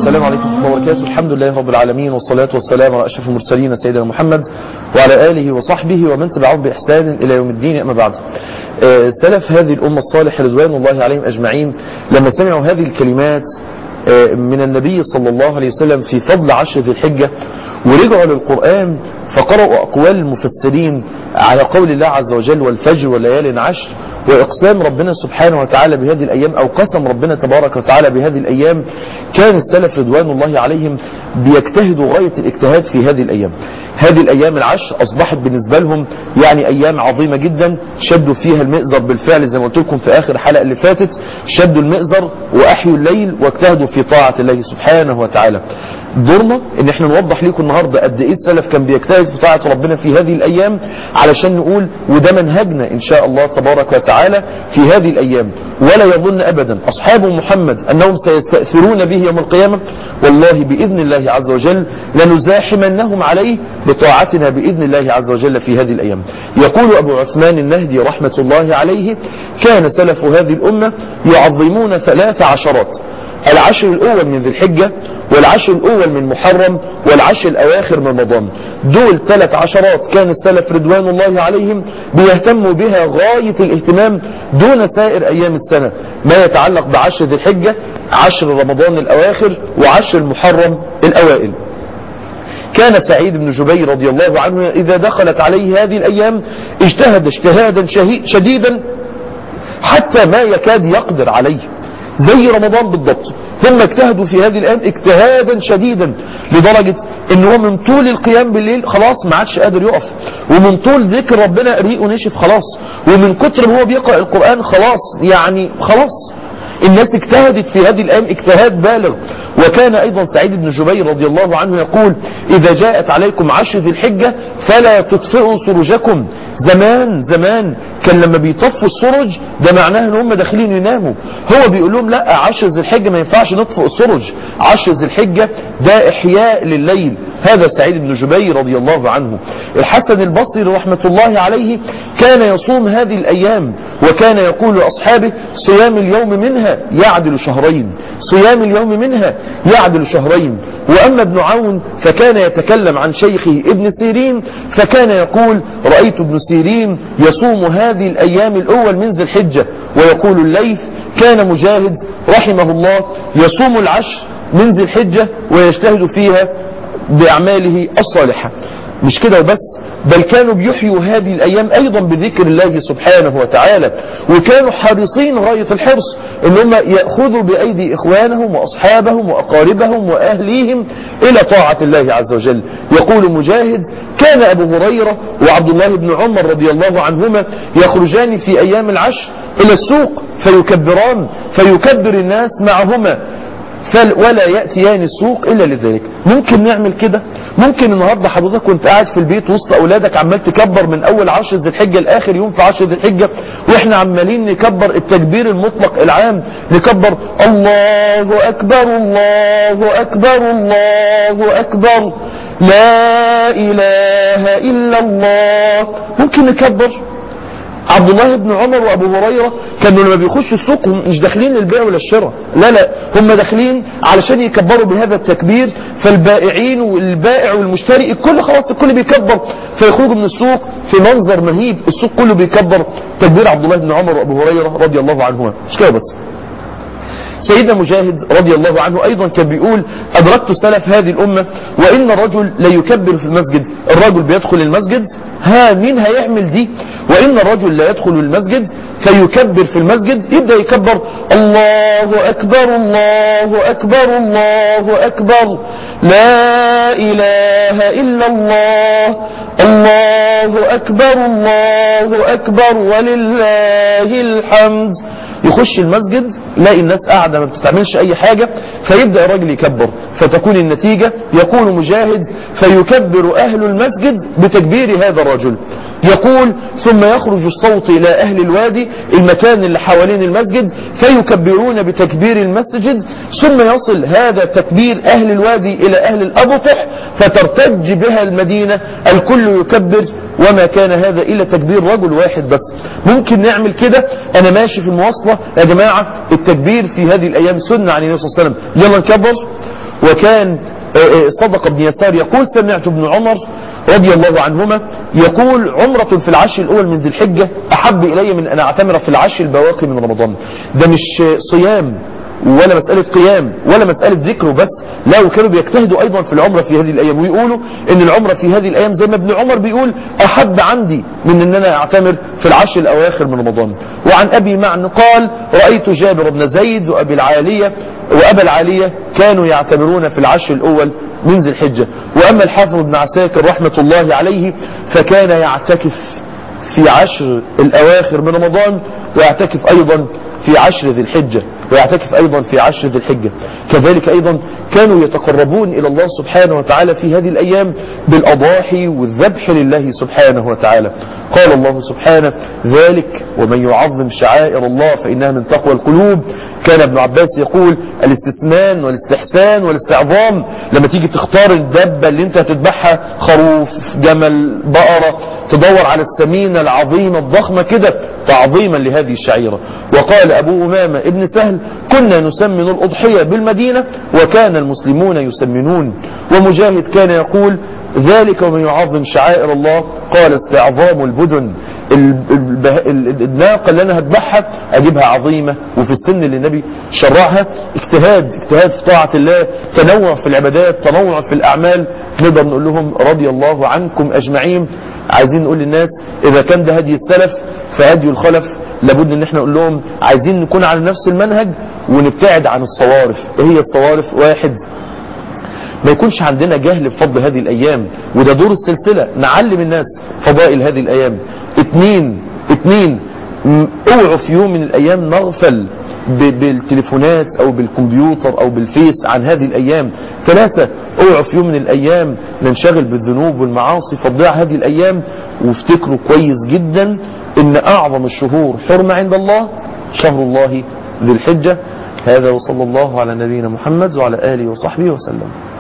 السلام عليكم ورحمة الله وبركاته. الحمد لله رب العالمين، والصلاة والسلام على أشرف المرسلين سيدنا محمد وعلى آله وصحبه ومن تبعهم بإحسان إلى يوم الدين. أما بعد، سلف هذه الأمة الصالحة رضوان الله عليهم أجمعين لما سمعوا هذه الكلمات من النبي صلى الله عليه وسلم في فضل عشر ذي الحجة، ورجعوا للقرآن فقرأوا أقوال المفسرين على قول الله عز وجل: والفجر وليال عشر، وإقسام ربنا سبحانه وتعالى بهذه الأيام، أو قسم ربنا تبارك وتعالى بهذه الأيام. كان السلف رضوان الله عليهم بيجتهدوا غاية الاجتهاد في هذه الأيام. هذه الأيام العشر أصبحت بالنسبة لهم يعني أيام عظيمة جدا، شدوا فيها المئزر بالفعل زي ما قلت لكم في آخر حلقة اللي فاتت، شدوا المئزر وأحيوا الليل واجتهدوا في طاعة الله سبحانه وتعالى. دورنا ان احنا نوضح لكم النهاردة قد ايه السلف كان بيجتهد في طاعة ربنا في هذه الايام، علشان نقول وده منهجنا ان شاء الله تبارك وتعالى في هذه الايام. ولا يظن ابدا اصحاب محمد انهم سيستأثرون به يوم القيامة، والله باذن الله عز وجل لنزاحمنهم عليه بطاعتنا باذن الله عز وجل في هذه الايام. يقول ابو عثمان النهدي رحمة الله عليه: كان سلف هذه الامة يعظمون 3 عشرات: العشر الأول من ذي الحجة، والعشر الأول من محرم، والعشر الأواخر من رمضان. دول 3 عشرات كان السلف رضوان الله عليهم بيهتموا بها غاية الاهتمام دون سائر أيام السنة، ما يتعلق بعشر ذي الحجة، عشر رمضان الأواخر، وعشر المحرم الأوائل. كان سعيد بن جبير رضي الله عنه إذا دخلت عليه هذه الأيام اجتهد اجتهادا شديدا حتى ما يكاد يقدر عليه، زي رمضان بالضبط. هم اجتهدوا في هذه الأيام اجتهادا شديدا لدرجة ان هو من طول القيام بالليل خلاص ما عادش قادر يقف، ومن طول ذكر ربنا ريقه نشف خلاص، ومن كتر ما هو بيقرأ القرآن خلاص يعني خلاص. الناس اجتهدت في هذه الأيام اجتهاد بالغ. وكان أيضا سعيد بن جبير رضي الله عنه يقول: إذا جاءت عليكم عشر ذي الحجة فلا تطفئوا سرجكم. زمان كان لما بيطفوا السرج ده معناه ان هم داخلين يناموا، هو بيقول لهم لا، عشر ذي الحجة ما ينفعش نطفئ السرج، عشر ذي الحجة ده إحياء لليل. هذا سعيد بن جبير رضي الله عنه. الحسن البصري رحمة الله عليه كان يصوم هذه الأيام، وكان يقول لأصحابه: صيام اليوم منها يعدل شهرين، صيام اليوم منها يعدل شهرين. وأما ابن عون فكان يتكلم عن شيخه ابن سيرين، فكان يقول: رأيت ابن سيرين يصوم هذه الأيام الأول من ذي الحجة. ويقول الليث: كان مجاهد رحمه الله يصوم العشر من ذي الحجة ويجتهد فيها بأعماله الصالحة. مش كده وبس، بل كانوا بيحيوا هذه الأيام أيضا بذكر الله سبحانه وتعالى، وكانوا حريصين غاية الحرص إن هم يأخذوا بأيدي إخوانهم وأصحابهم وأقاربهم وأهليهم إلى طاعة الله عز وجل. يقول مجاهد: كان أبو هريرة وعبد الله بن عمر رضي الله عنهما يخرجان في أيام العشر إلى السوق فيكبران، فيكبر الناس معهما، ولا يأتيان السوق إلا لذلك. ممكن نعمل كده؟ ممكن النهاردة حضرتك وانت قاعد في البيت وسط أولادك عمال تكبر من أول عشر ذي الحجة لآخر يوم في عشر ذي الحجة، وإحنا عمالين نكبر التكبير المطلق العام، نكبر الله أكبر الله أكبر الله أكبر لا إله إلا الله. ممكن نكبر. عبد الله بن عمر وابو هريرة كانوا لما بيخشوا السوق مش داخلين للبيع ولا الشراء، لا، هم داخلين علشان يكبروا بهذا التكبير، فالبائعين والبائع والمشتري الكل بيكبر، فيخرجوا من السوق في منظر مهيب، السوق كله بيكبر تكبير عبد الله بن عمر وابو هريرة رضي الله عنهما. مش كده بس، سيدنا مجاهد رضي الله عنه أيضا كان بيقول: أدركت سلف هذه الأمة وإن الرجل لا يكبر في المسجد. الرجل بيدخل المسجد، مين هيعمل دي؟ وإن الرجل لا يدخل المسجد فيكبر في المسجد، يبدأ يكبر: الله أكبر الله أكبر الله أكبر لا إله إلا الله الله أكبر الله أكبر ولله الحمد. يخش المسجد يلاقي الناس قاعدة ما بتستعملش أي حاجة، فيبدأ الراجل يكبر، فتكون النتيجة يقول مجاهد: فيكبر أهل المسجد بتكبير هذا الرجل. يقول: ثم يخرج الصوت إلى أهل الوادي، المكان اللي حوالين المسجد، فيكبرون بتكبير المسجد، ثم يصل هذا تكبير أهل الوادي إلى أهل الأبطح، فترتج بها المدينة، الكل يكبر، وما كان هذا إلا تكبير رجل واحد بس. ممكن نعمل كده. أنا ماشي في المواصلة يا جماعة، التكبير في هذه الأيام سنة عن النبي صلى الله عليه وسلم، يلا نكبر. وكان صدق بن يسار يقول سمعت ابن عمر رضي الله عنهما يقول عمرة في العشر الأول من ذي الحجة أحب إلي من أن أعتمر في العشر البواقي من رمضان. ده مش صيام ولا مسألة قيام ولا مسألة ذكر بس، لا، وكانوا بيجتهدوا أيضا في العمرة في هذه الأيام، ويقولوا إن العمرة في هذه الأيام زي ما ابن عمر بيقول أحب عندي من أن أنا أعتمر في العشر الأواخر من رمضان. وعن أبي معن قال رأيت جابر بن زيد وأبا العالية كانوا يعتمرون في العشر الأول من ذي الحجة. وأما الحافظ بن عساكر رحمة الله عليه فكان يعتكف في عشر الأواخر من رمضان، ويعتكف أيضا في عشر ذي الحجة، ويعتكف أيضا في عشر ذي الحجة. كذلك أيضا كانوا يتقربون إلى الله سبحانه وتعالى في هذه الأيام بالأضاحي والذبح لله سبحانه وتعالى. قال الله سبحانه ذلك ومن يعظم شعائر الله فإنها من تقوى القلوب. كان ابن عباس يقول الاستثنان والاستحسان والاستعظام، لما تيجي تختار الدبة اللي انت هتذبحها، خروف، جمل، بقرة، تدور على السمينة العظيمة الضخمة كده تعظيما لهذه الشعيرة. وقال أبو أمامة ابن سهل كنا نسمن الأضحية بالمدينة وكان المسلمون يسمنون. ومجاهد كان يقول ذلك ومن يعظم شعائر الله قال استعظام البدن، الناقة اللي أنا هذبحها أجيبها عظيمة وفي السن اللي النبي شرعها. اجتهاد في طاعة الله، تنوع في العبادات، تنوع في الأعمال. نقدر نقول لهم رضي الله عنكم أجمعين. عايزين نقول للناس إذا كان ده هدي السلف فهدي الخلف لابد ان احنا نقول لهم عايزين نكون على نفس المنهج ونبتعد عن الصوارف. ايه هي الصوارف؟ واحد، ما يكونش عندنا جهل بفضل هذه الأيام، وده دور السلسلة، نعلم الناس فضائل هذه الأيام. اتنين اوعوا في يوم من الأيام نغفل بالتليفونات أو بالكمبيوتر أو بالفيس عن هذه الأيام. 3 اوعوا في يوم من الأيام ننشغل بالذنوب والمعاصي فتضيع هذه الأيام. وافتكروا كويس جدا إن أعظم الشهور حرمة عند الله شهر الله ذي الحجة. هذا وصلى الله على نبينا محمد وعلى آله وصحبه وسلم.